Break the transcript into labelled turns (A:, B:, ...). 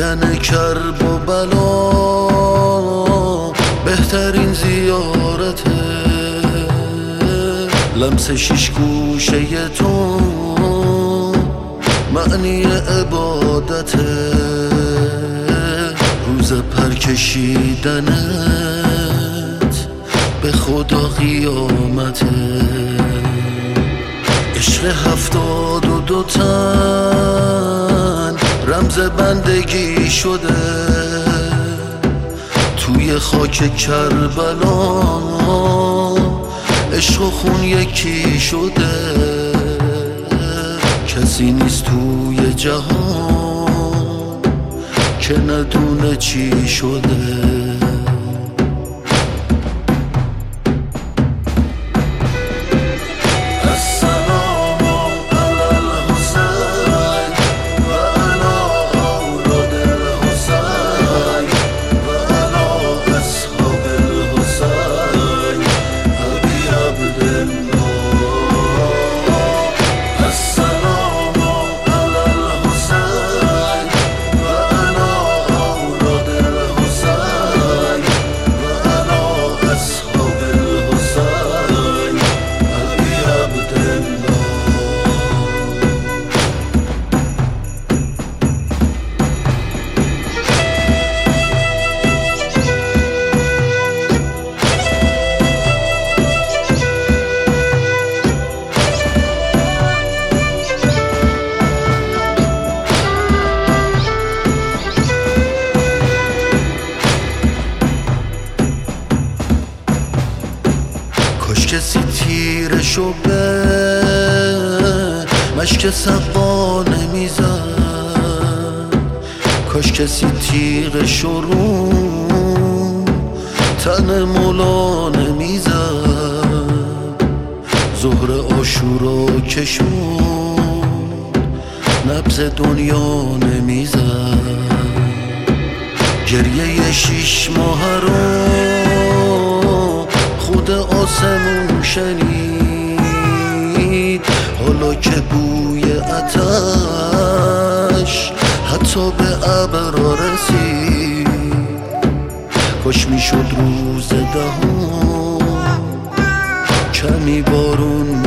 A: دیدن کرب و بلا بهترین زیارته، لمس شیش گوشه تو معنی عبادته، روز پرکشیدنت به خدا قیامته. عشق 72 تن رمز بندگی شده، توی خاک کربلا عشق و خون یکی شده. کسی نیست توی جهان که ندونه چی شده. کاش کسی تیرشو به مشک صفا نمیزد، کاش کسی تیغشو رو تن مولا نمیزد. ظهر عاشورا که شد نبض دنیا نمیزد. گریه 6 ماه رو خود آسمون شنید، حالا که بوی آتش حتی به ابرا رسید. کاش میشد روز 10 کمی بارون